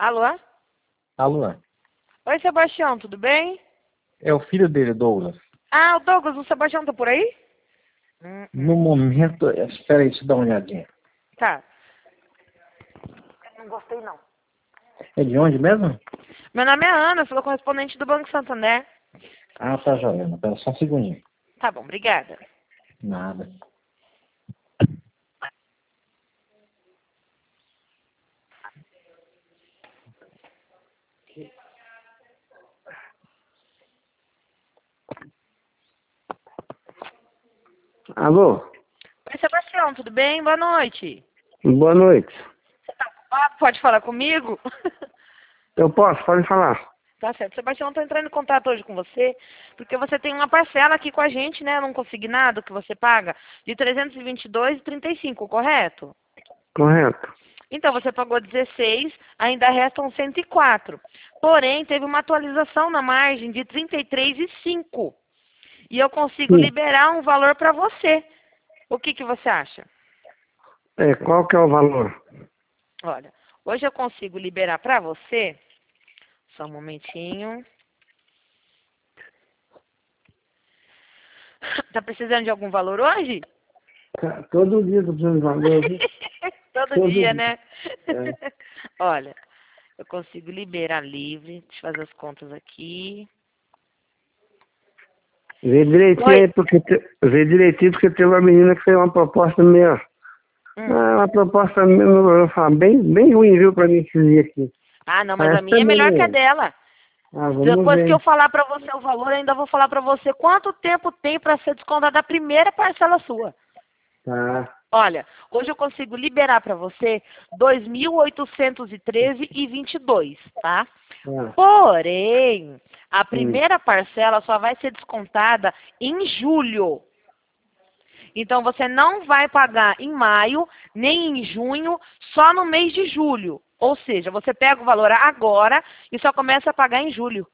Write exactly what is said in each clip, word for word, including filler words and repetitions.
Alô? Alô? Oi, Sebastião, tudo bem? É o filho dele, Douglas. Ah, o Douglas, o Sebastião tá por aí? Hum, No hum. momento... Espera aí, deixa eu dar uma olhadinha. Tá. Não gostei, não. É de onde mesmo? Meu nome é Ana, sou correspondente do Banco Santander. Ah, tá joia. Pera só um segundinho. Tá bom, obrigada. Nada. Alô? Oi, Sebastião, tudo bem? Boa noite. Boa noite. Você tá ocupado? Pode falar comigo? Eu posso? Pode falar. Tá certo. Sebastião, eu tô entrando em contato hoje com você, porque você tem uma parcela aqui com a gente, né, num consignado que você paga, de trezentos e vinte e dois reais e trinta e cinco, correto? Correto. Então, você pagou dezesseis, ainda restam cento e quatro. Porém, teve uma atualização na margem de trinta e três reais e cinco. E eu consigo Sim. liberar um valor para você. O que, que você acha? É, qual que é o valor? Olha, hoje eu consigo liberar para você. Só um momentinho. Tá precisando de algum valor hoje? Ca- Todo dia eu tô precisando de valor. viu? Todo Todo dia, dia. né? É. Olha, eu consigo liberar livre. Deixa eu fazer as contas aqui. Vê direitinho Oi. aí, porque... te- Vê direitinho, porque teve uma menina que fez uma proposta meio... Hum. Ah, uma proposta, meio- eu vou falar, bem, bem ruim, viu, pra mim esses dias aqui. Ah, não, mas a Parece minha é melhor que a também... dela. Ah, vamos Depois que eu ver. falar pra você o valor, eu ainda vou falar pra você quanto tempo tem pra ser descontada a primeira parcela sua. Tá. Olha, hoje eu consigo liberar pra você dois mil oitocentos e treze reais e vinte e dois, tá? Tá. Porém, a Hum. primeira parcela só vai ser descontada em julho. Então você não vai pagar em maio, nem em junho, só no mês de julho. Ou seja, você pega o valor agora e só começa a pagar em julho.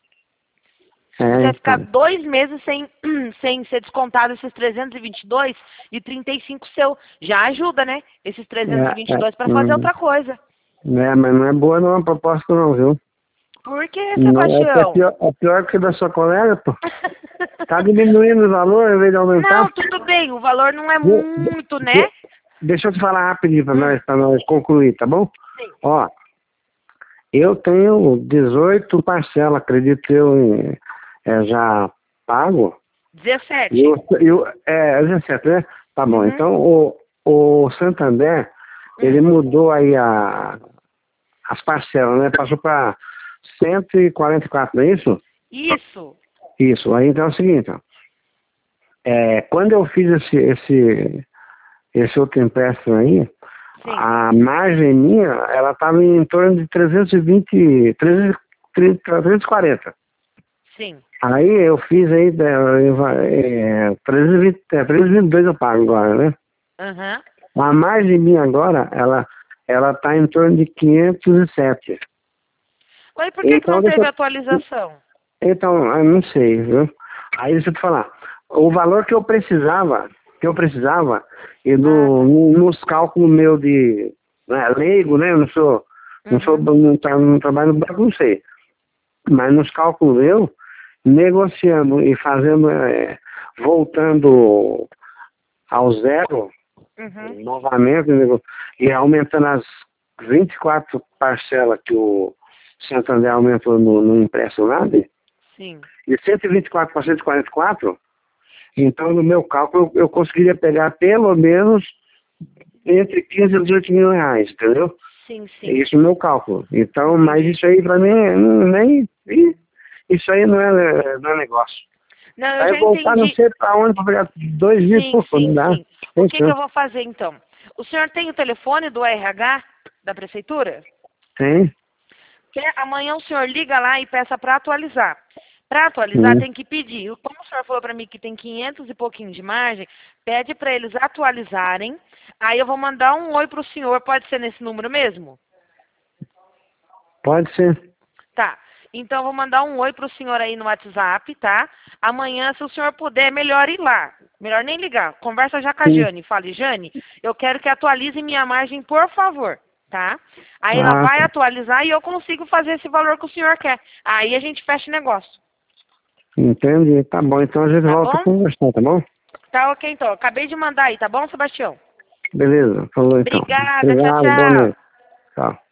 É, Você vai ficar então. dois meses sem, sem ser descontado esses trezentos e vinte e dois e trinta e cinco seu. Já ajuda, né? Esses trezentos e vinte É, e é, dois para fazer hum, outra coisa. é, mas não é boa não a proposta não, viu? Por que, Não, é, que é Sebastião? pior, é pior que a da sua colega, pô. Tá diminuindo o valor em vez de aumentar. Não, tudo bem. O valor não é Viu? muito, né? De- Deixa eu te falar rapidinho pra Hum, nós, pra nós concluir, tá bom? sim. Ó, eu tenho dezoito parcelas, acredito eu, em, é, já pago. E dezessete. eu, eu, é, dezessete, né? Tá bom, Uhum, então o, o Santander, ele hum. mudou aí a, as parcelas, né? Passou para cento e quarenta e quatro, não é isso? Isso. Isso. Aí então é o seguinte, ó. É, quando eu fiz esse, esse, esse outro empréstimo aí, Sim. a margem minha, ela estava em torno de trezentos e vinte, trezentos e trinta, trezentos e quarenta. Sim. Aí eu fiz aí, é, trezentos e vinte, é, trezentos e vinte e dois eu pago agora, né? Aham. A margem minha agora, ela ela está em torno de quinhentos e sete. Mas por que, que Então, não deixa teve eu, atualização? então, eu não sei, viu? Aí deixa eu te falar. O valor que eu precisava, que eu precisava, e Ah, no, tá. no- nos cálculos meu de né, leigo, né? Eu não sou, não sou, Uhum. não, tra- não trabalho no banco, não sei. Mas nos cálculos meu, negociando e fazendo, é, voltando ao zero, Uhum. novamente, nego- e aumentando as vinte e quatro parcelas que o Santander aumentou no, no empréstimo lá, de Sim. de cento e vinte e quatro para cento e quarenta e quatro, então no meu cálculo eu, eu conseguiria pegar pelo menos entre quinze e dezoito mil reais, entendeu? Sim, É sim. isso no meu cálculo. Então, mas Entendi. isso aí para mim não- nem. e- Isso aí não é, não é negócio. Não, eu Aí já voltar não entendi. sei para onde para pegar dois mil, Sim, pô, não sim, dá. sim. O Tem que, que eu chance. vou fazer então? O senhor tem o telefone do R H da prefeitura? Tem? Que amanhã o senhor liga lá e peça para atualizar. Para atualizar Hum. tem que pedir. Como o senhor falou para mim que tem quinhentos e pouquinho de margem, pede para eles atualizarem. Aí eu vou mandar um oi para o senhor. Pode ser nesse número mesmo? Pode ser. Tá. Então eu vou mandar um oi para o senhor aí no WhatsApp, tá? Amanhã, se o senhor puder, é melhor ir lá. Melhor nem ligar. Conversa já com a Sim. Jane. Fale, Jane, eu quero que atualize minha margem, por favor. tá? Aí ela Ah, vai tá. atualizar e eu consigo fazer esse valor que o senhor quer. Aí a gente fecha o negócio, Entendi. Tá bom, então a gente tá volta a bom? conversar, tá bom? Tá ok, então. Acabei de mandar aí, tá bom, Sebastião? Beleza, falou então. Obrigada, tchau, Obrigado, boa tchau. noite. Tchau.